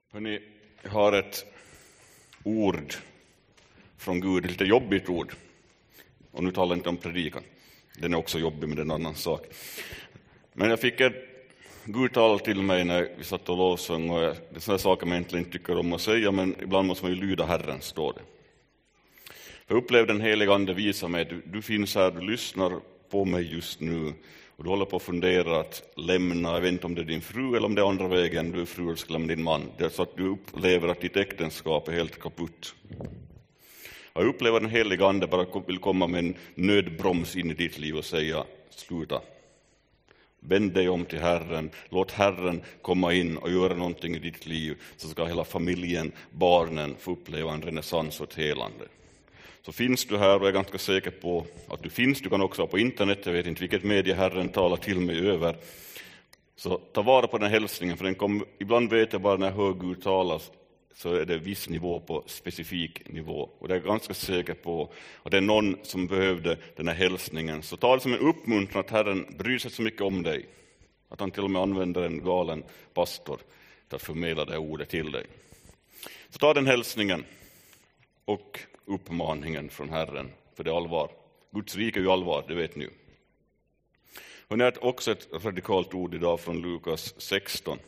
Hörrni, jag har ett ord från Gud, ett lite jobbigt ord. Och nu talar jag inte om predikan. Den är också jobbig, men det är en annan sak. Men jag fick ett Gud tal till mig när vi satt och lovsång. Och det är sådana saker man egentligen inte tycker om att säga, men ibland måste man ju lyda Herren, står det. Jag upplevde den heliga ande visa mig, du finns här, du lyssnar på mig just nu. Och du håller på att fundera att lämna, jag vet inte om det är din fru eller om det är andra vägen, du är fru och ska lämna din man. Det är så att du upplever att ditt äktenskap är helt kaputt. Jag upplever den heliga ande bara vill komma med en nödbroms in i ditt liv och säga, sluta. Vänd dig om till Herren, låt Herren komma in och göra någonting i ditt liv, så ska hela familjen, barnen få uppleva en renässans och ett helande. Så finns du här och är ganska säker på att du finns, du kan också vara på internet, jag vet inte vilket medie Herren talar till mig över. Så ta vara på den hälsningen, för ibland vet jag bara när jag hör Gud talas så är det viss nivå på specifik nivå. Och det är ganska säker på att det är någon som behövde den här hälsningen. Så ta det som en uppmuntran att Herren bryr sig så mycket om dig. Att han till och med använder en galen pastor till att förmedla det här ordet till dig. Så ta den hälsningen och uppmaningen från Herren, för det är allvar. Guds rike är ju allvar, det vet ni. Och det är också ett radikalt ord idag från Lukas 16.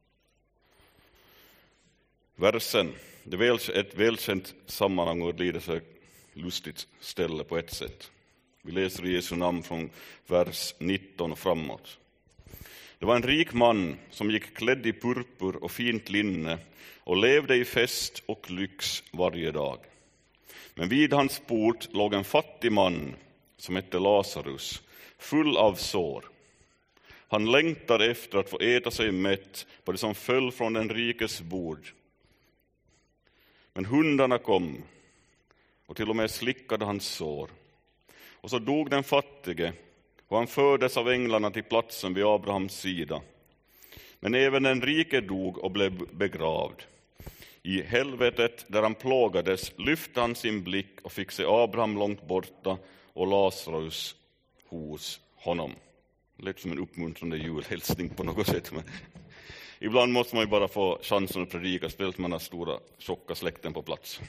Versen, det är ett välkänt sammanhang och det lider så lustigt ställe på ett sätt. Vi läser i Jesu namn från vers 19 och framåt. Det var en rik man som gick klädd i purpur och fint linne och levde i fest och lyx varje dag. Men vid hans port låg en fattig man som hette Lazarus, full av sår. Han längtade efter att få äta sig mätt på det som föll från den rikes bord. Men hundarna kom och till och med slickade hans sår. Och så dog den fattige och han fördes av änglarna till platsen vid Abrahams sida. Men även den rike dog och blev begravd. I helvetet där han plågades lyfte han sin blick och fick se Abraham långt borta och Lazarus hos honom. Det lät som en uppmuntrande julhälsning på något sätt. Men ibland måste man ju bara få chansen att predika, speciellt med den stora tjocka släkten på plats.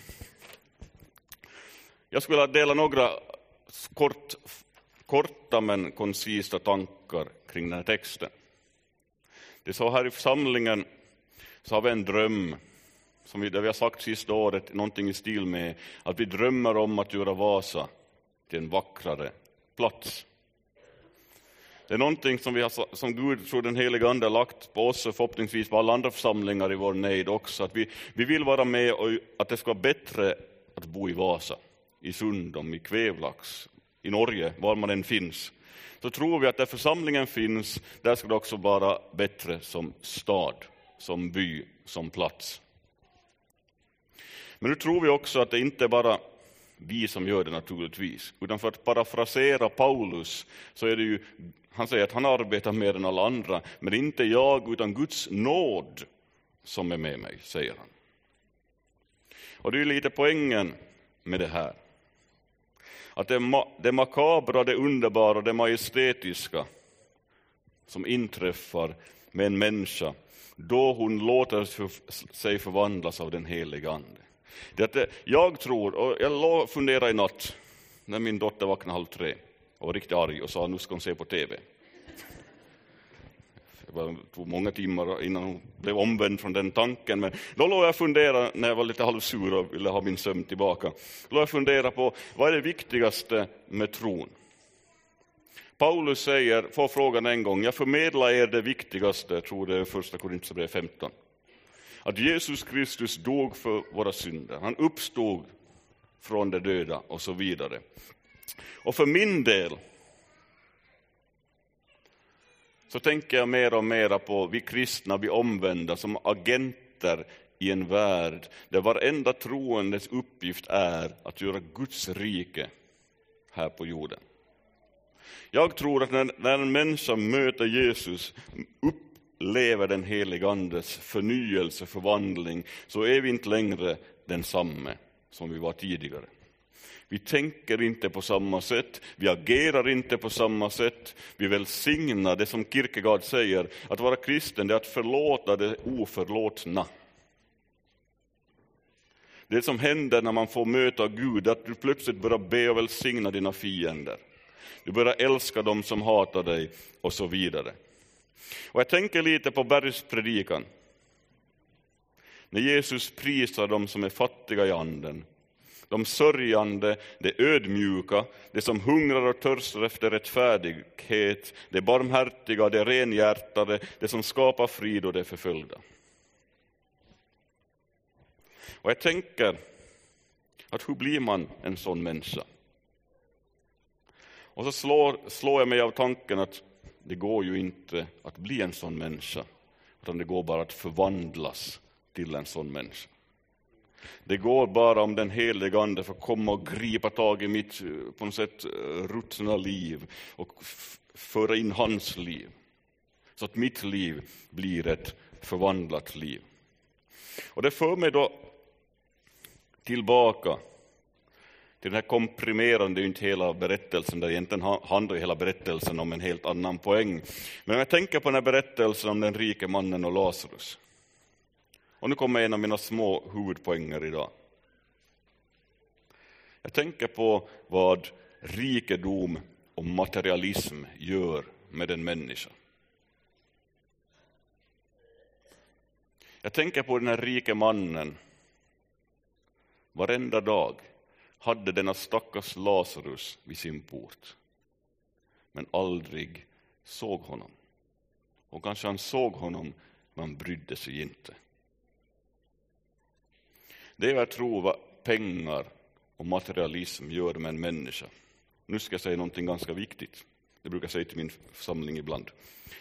Jag skulle dela några korta men koncisa tankar kring den här texten. Det är så här i församlingen så har vi en dröm. Som vi har sagt sista året, någonting i stil med att vi drömmer om att göra Vasa till en vackrare plats. Det är någonting som Gud, tror den heliga ande, har lagt på oss och förhoppningsvis på alla andra församlingar i vår nejd också. Att vi vill vara med och att det ska vara bättre att bo i Vasa, i Sundom, i Kvevlax, i Norge, var man än finns. Så tror vi att där församlingen finns, där ska det också vara bättre som stad, som by, som plats. Men nu tror vi också att det inte är bara vi som gör det naturligtvis. Utan för att parafrasera Paulus så är det ju, han säger att han arbetar mer än alla andra. Men inte jag utan Guds nåd som är med mig, säger han. Och det är lite poängen med det här. Att det makabra, det underbara, det majestätiska som inträffar med en människa då hon låter sig förvandlas av den heliga ande. Jag tror, och jag funderade i natt när min dotter vaknade 2:30 och var riktigt arg och sa nu ska hon se på tv. Det tog många timmar innan hon blev omvänd från den tanken, men då låg jag fundera när jag var lite halvsur och ville ha min sömn tillbaka. Då låg jag fundera på vad är det viktigaste med tron. Paulus får frågan en gång, jag förmedlar er det viktigaste, jag tror det är 1 Korinthierbrevet 15. Att Jesus Kristus dog för våra synder. Han uppstod från de döda och så vidare. Och för min del så tänker jag mer och mer på vi kristna, vi omvända som agenter i en värld där varenda troendes uppgift är att göra Guds rike här på jorden. Jag tror att när en människa möter Jesus upplever den heliga andes förnyelse, förvandling, så är vi inte längre densamme som vi var tidigare. Vi tänker inte på samma sätt, vi agerar inte på samma sätt, vi välsignar det som Kierkegaard säger, att vara kristen det är att förlåta det oförlåtna. Det som händer när man får möta Gud, att du plötsligt börjar be och välsigna dina fiender. Du börjar älska dem som hatar dig och så vidare. Och jag tänker lite på bergspredikan. När Jesus prisar dem som är fattiga i anden. De sörjande, det ödmjuka, det som hungrar och törstar efter rättfärdighet, det barmhärtiga, det renhjärtade, det som skapar frid och det förföljda. Och jag tänker att hur blir man en sån människa? Och så slår jag mig av tanken att det går ju inte att bli en sån människa, utan det går bara att förvandlas till en sån människa. Det går bara om den helige Ande får komma och gripa tag i mitt på något sätt ruttna liv och föra in hans liv. Så att mitt liv blir ett förvandlat liv. Och det för mig då tillbaka till den här komprimerande, inte hela berättelsen, där egentligen handlar hela berättelsen om en helt annan poäng. Men om jag tänker på den här berättelsen om den rike mannen och Lazarus. Och nu kommer en av mina små huvudpoänger idag. Jag tänker på vad rikedom och materialism gör med en människa. Jag tänker på den här rike mannen. Varenda dag hade denna stackars Lazarus vid sin port. Men aldrig såg honom. Och kanske han såg honom, men brydde sig inte. Det är jag tror vad pengar och materialism gör med en människa. Nu ska jag säga någonting ganska viktigt. Det brukar jag säga till min församling ibland.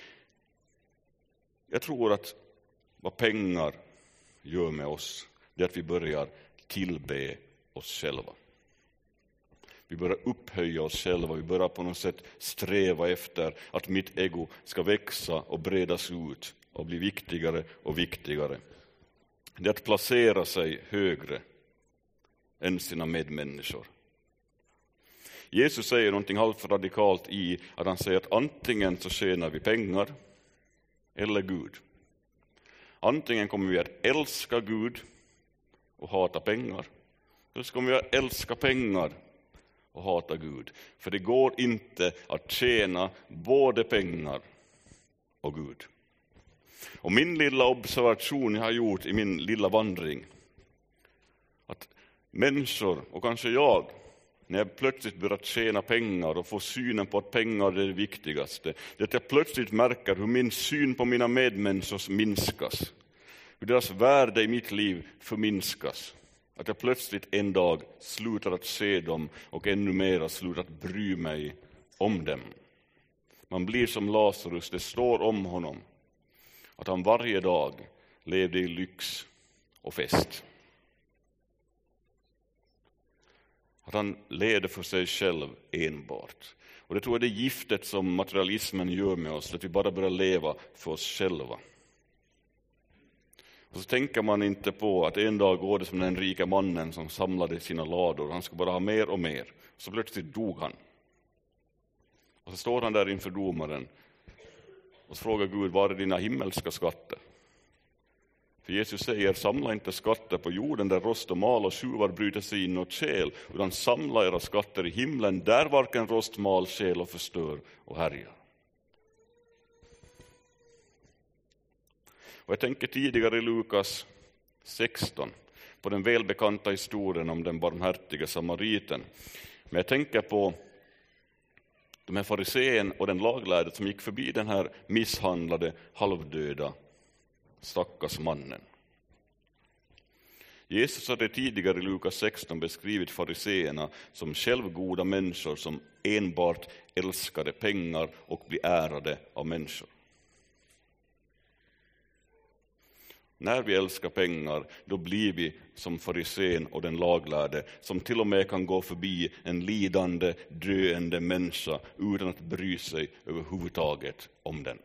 Jag tror att vad pengar gör med oss, det är att vi börjar tillbe oss själva. Vi börjar upphöja oss själva, vi börjar på något sätt sträva efter att mitt ego ska växa och bredas ut och bli viktigare och viktigare. Det är att placera sig högre än sina medmänniskor. Jesus säger någonting halvt radikalt i att han säger att antingen så tjänar vi pengar eller Gud. Antingen kommer vi att älska Gud och hata pengar. Eller så kommer vi att älska pengar och hata Gud. För det går inte att tjäna både pengar och Gud. Och min lilla observation jag har gjort i min lilla vandring, att människor, och kanske jag, när jag plötsligt börjar tjäna pengar och får synen på att pengar är det viktigaste, det är att jag plötsligt märker hur min syn på mina medmänniskor minskas. Hur deras värde i mitt liv förminskas. Att jag plötsligt en dag slutar att se dem och ännu mer slutar att bry mig om dem. Man blir som Lazarus, det står om honom. Att han varje dag levde i lyx och fest. Att han levde för sig själv enbart. Och det tror jag är det giftet som materialismen gör med oss. Att vi bara börjar leva för oss själva. Och så tänker man inte på att en dag går det som den rika mannen som samlade sina lador. Han skulle bara ha mer och mer. Så plötsligt dog han. Och så står han där inför domaren. Och så frågar Gud, var är dina himmelska skatter? För Jesus säger, samla inte skatter på jorden där rost och mal och tjuvar bryter sig in och stjäl, utan samla era skatter i himlen där varken rost, mal, stjäl och förstör och härjar. Och jag tänker tidigare i Lukas 16 på den välbekanta historien om den barmhärtiga samariten. Men jag tänker på de här farisén och den laglärde som gick förbi den här misshandlade, halvdöda stackars mannen. Jesus hade tidigare i Lukas 16 beskrivit fariséerna som självgoda människor som enbart älskade pengar och blir ärade av människor. När vi älskar pengar, då blir vi som farisén och den laglärde, som till och med kan gå förbi en lidande, döende människa utan att bry sig överhuvudtaget om den.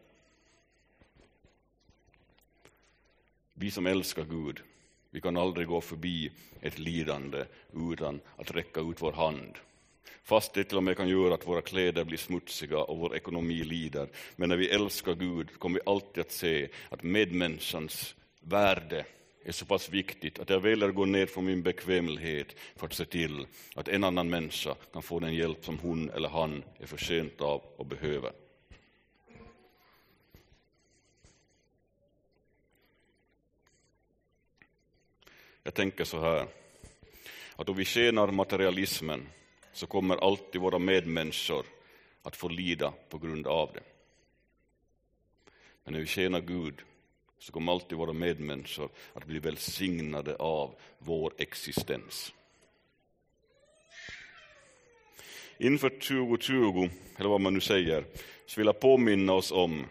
Vi som älskar Gud, vi kan aldrig gå förbi ett lidande utan att räcka ut vår hand. Fast det till och med kan göra att våra kläder blir smutsiga och vår ekonomi lider. Men när vi älskar Gud kommer vi alltid att se att medmänniskans värde är så pass viktigt att jag väljer gå ner från min bekvämlighet för att se till att en annan människa kan få den hjälp som hon eller han är förtjänt av och behöver. Jag tänker så här, att om vi tjänar materialismen så kommer alltid våra medmänniskor att få lida på grund av det. Men när vi tjänar Gud så kommer alltid våra medmänniskor att bli välsignade av vår existens. Inför 2020, eller vad man nu säger, så vill jag påminna oss om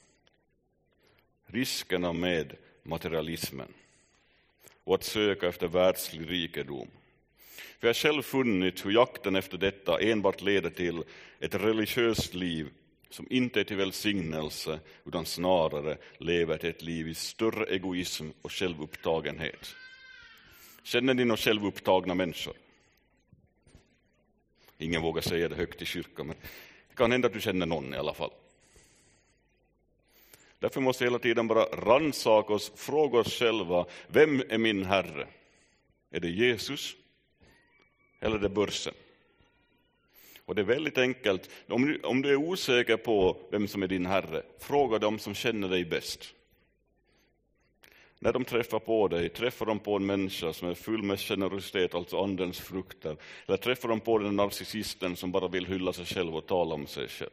riskerna med materialismen och att söka efter världslig rikedom. För jag har själv funnit hur jakten efter detta enbart leder till ett religiöst liv som inte är till välsignelse utan snarare lever till ett liv i större egoism och självupptagenhet. Känner ni några självupptagna människor? Ingen vågar säga det högt i kyrkan, men det kan hända att du känner någon i alla fall. Därför måste vi hela tiden bara rannsaka oss, fråga oss själva, vem är min Herre? Är det Jesus eller är det börsen? Och det är väldigt enkelt. Om du är osäker på vem som är din Herre, fråga dem som känner dig bäst. När de träffar på dig, träffar de på en människa som är full med generositet, alltså andens frukter. Eller träffar de på den narcissisten som bara vill hylla sig själv och tala om sig själv.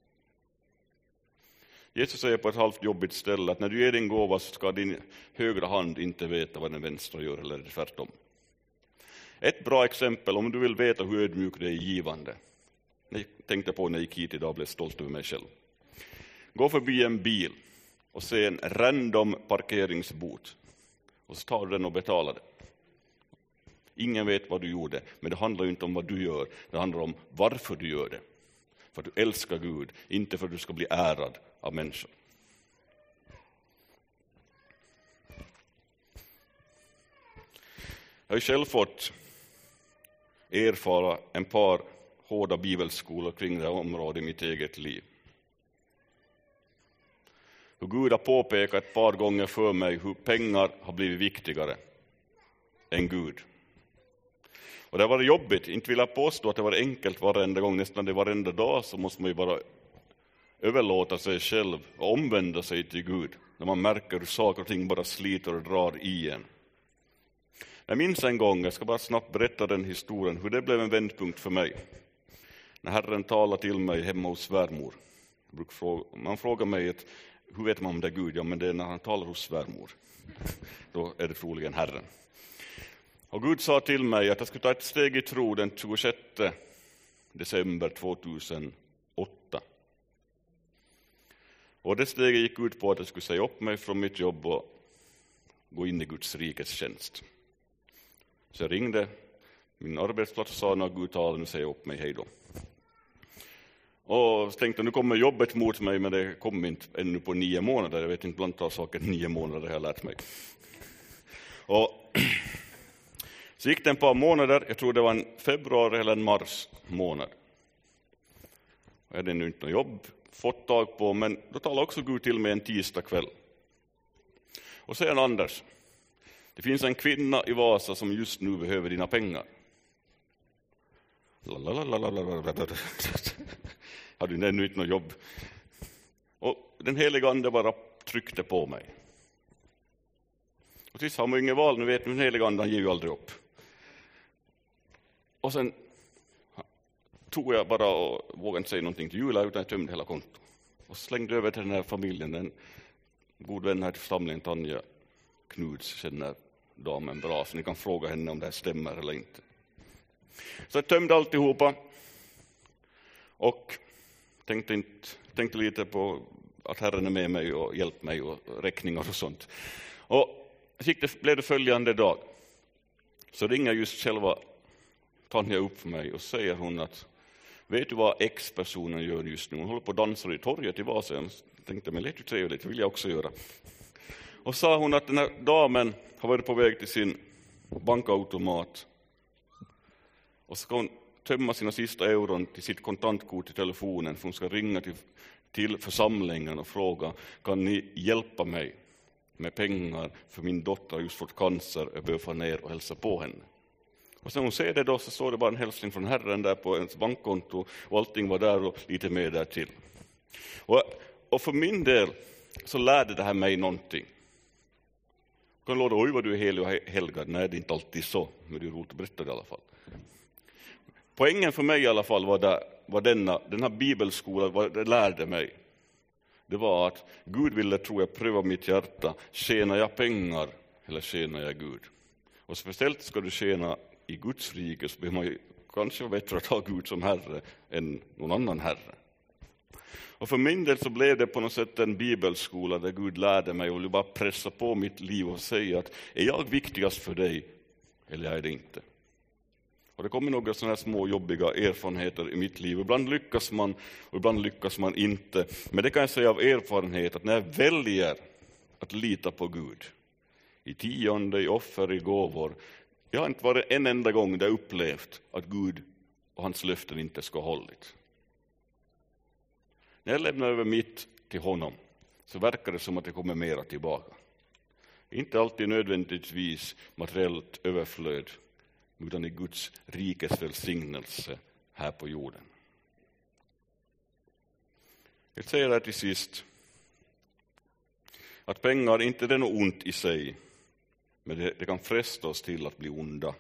Jesus säger på ett halvt jobbigt ställe att när du ger din gåva så ska din högra hand inte veta vad den vänstra gör, eller tvärtom. Ett bra exempel, om du vill veta hur ödmjuk det är givande. Jag tänkte på när jag gick hit idag och blev stolt över mig själv. Gå förbi en bil och se en random parkeringsbot. Och så tar du den och betalar det. Ingen vet vad du gjorde, men det handlar ju inte om vad du gör. Det handlar om varför du gör det. För att du älskar Gud, inte för att du ska bli ärad av människor. Jag har själv fått erfara en par hårda bibelskolor kring det här området i mitt eget liv. Hur Gud har påpekat ett par gånger för mig hur pengar har blivit viktigare än Gud. Och det var jobbigt, inte vill jag påstå att det var enkelt varenda gång, nästan det varenda dag så måste man ju bara överlåta sig själv och omvända sig till Gud. När man märker hur saker och ting bara sliter och drar i en. Jag minns en gång, jag ska bara snabbt berätta den historien, hur det blev en vändpunkt för mig. När Herren talade till mig hemma hos svärmor. Man frågar mig, hur vet man om det är Gud? Ja, men det är när han talar hos svärmor. Då är det troligen Herren. Och Gud sa till mig att jag skulle ta ett steg i tro den 26 december 2008. Och det steget gick ut på att jag skulle säga upp mig från mitt jobb och gå in i Guds rikets tjänst. Så jag ringde min arbetsplats och sa när Gud talade och säga upp mig, hej då. Och så tänkte jag, nu kommer jobbet mot mig, men det kommer inte ännu på 9 månader. Jag vet inte, bland annat saker 9 månader har jag lärt mig. Och så gick det ett par månader, jag tror det var en februari eller en mars månad. Jag hade nu inte något jobb fått tag på, men då talade också Gud till mig en tisdag kväll. Och säger Anders, det finns en kvinna i Vasa som just nu behöver dina pengar. Hade ju ännu inte något jobb. Och den heliga ande bara tryckte på mig. Och tills har man ingen val, nu vet ni, den heliga ande ger ju aldrig upp. Och sen tog jag bara och vågade inte säga någonting till Julia utan jag tömde hela kontot. Och slängde över till den här familjen, en god vän här till församlingen, Tanja Knuds, känner damen bra, så ni kan fråga henne om det här stämmer eller inte. Så jag tömde alltihopa och tänkte lite på att Herren är med mig och hjälpt mig och räkningar och sånt. Och blev det följande dag. Så ringer just själva Tanja upp för mig och säger hon att vet du vad X-personen gör just nu? Hon håller på att dansa i torget i Vasa. Jag tänkte, men lite trevligt, det vill jag också göra. Och sa hon att den här damen har varit på väg till sin bankautomat. Och ska hon tömma sina sista euron till sitt kontantkort i telefonen. För hon ska ringa till församlingen och fråga, kan ni hjälpa mig? med pengar för min dotter har just fått cancer. Jag behöver få ner och hälsa på henne. Och sen hon ser det då så står det bara en hälsning från Herren där på ens bankkonto och allting var där och lite mer där till. Och för min del så lärde det här mig någonting. Jag kan låta, oj vad du är helig och helgad. Nej, det är inte alltid så, men det är roligt att berätta det i alla fall. Poängen för mig i alla fall var den här bibelskolan, vad det lärde mig. Det var att Gud ville, tror jag, pröva mitt hjärta. Tjänar jag pengar eller tjänar jag Gud? Och speciellt ska du tjäna i Guds rike så behöver man ju kanske vara bättre att ha Gud som herre än någon annan herre. Och för min del så blev det på något sätt en bibelskola där Gud lärde mig och ville bara pressa på mitt liv och säga att är jag viktigast för dig eller är det inte? Och det kommer några sådana här små jobbiga erfarenheter i mitt liv. Ibland lyckas man och ibland lyckas man inte. Men det kan jag säga av erfarenhet att när jag väljer att lita på Gud i tionde, i offer, i gåvor. Jag har inte varit en enda gång där jag upplevt att Gud och hans löften inte ska ha hållit. När jag lämnar över mitt till honom så verkar det som att det kommer mera tillbaka. Inte alltid nödvändigtvis materiellt överflöd utan i Guds rikes välsignelse här på jorden. Jag säger här till sist att pengar inte är något ont i sig, men det kan fresta oss till att bli onda.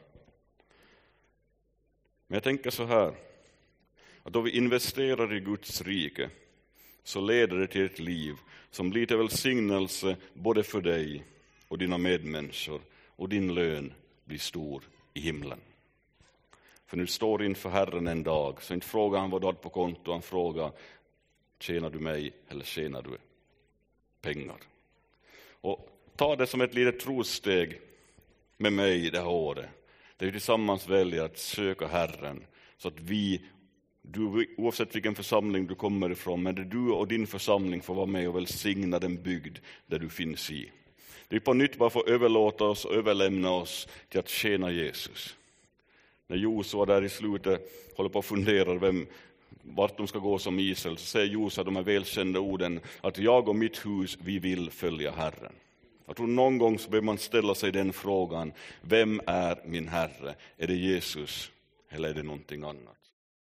Men jag tänker så här, att då vi investerar i Guds rike så leder det till ett liv som blir till välsignelse både för dig och dina medmänniskor, och din lön blir stor i himlen. För nu står inför Herren en dag, så inte frågar han vad du har på konto, han frågar tjänar du mig eller tjänar du pengar? Och ta det som ett litet trossteg med mig det här året, där vi tillsammans väljer att söka Herren, så att du, oavsett vilken församling du kommer ifrån, men där du och din församling får vara med och välsigna den bygd där du finns i. Vi på nytt bara får överlåta oss och överlämna oss till att tjäna Jesus. När Josua där i slutet håller på att fundera vart de ska gå som Israel, så säger Josua de här välkända orden att jag och mitt hus, vi vill följa Herren. Jag tror någon gång så behöver man ställa sig den frågan, vem är min Herre? Är det Jesus eller är det någonting annat?